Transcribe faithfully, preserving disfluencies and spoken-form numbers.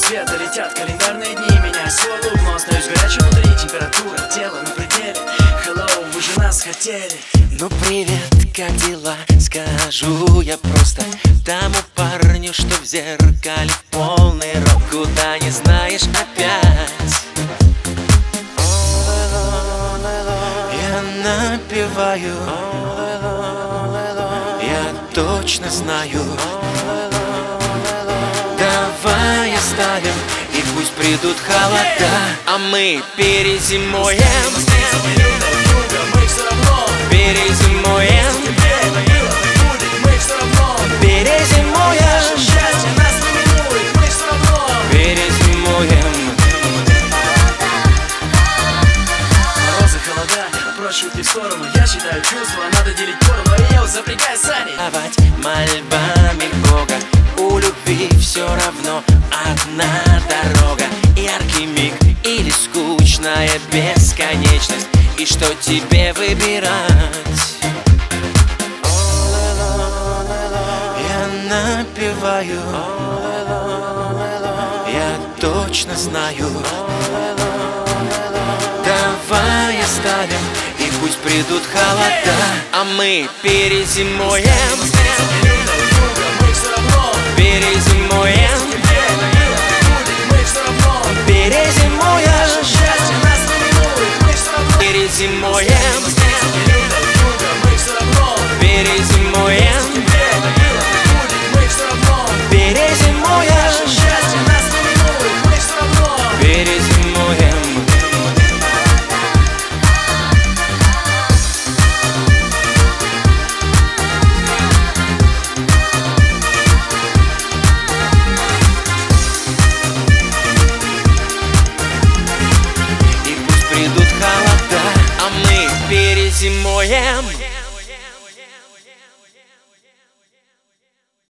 света летят календарные дни. Меняю свой лук, но остаюсь горячим внутри. Температура тела на пределе. Hello, вы же нас хотели. Ну привет, как дела? Скажу я просто тому парню, что в зеркале полный рот. Куда не знаешь опять. Я напеваю, я точно знаю. Давай оставим, и пусть придут холода, а мы перезимуем. Перезимуем. Перезимуем. Счастье нас не минует, мы все равно Перезимуем. Морозы, холода, прочь шутки в сторону. Я считаю чувства, надо делить поровну. И я вот запрягаю сани. Давать мольбами Бога, у любви все равно одна дорога. Яркий миг или скучная бесконечность. И что тебе выбирать? Я напеваю, я точно знаю. Давай оставим, и пусть придут холода, а мы перезимуем. Перезимуем. Перезимуем. Перезимуем. Перезимуем. Перезимуем. Перезимуем. И пусть придут холода, а мы перезимуем.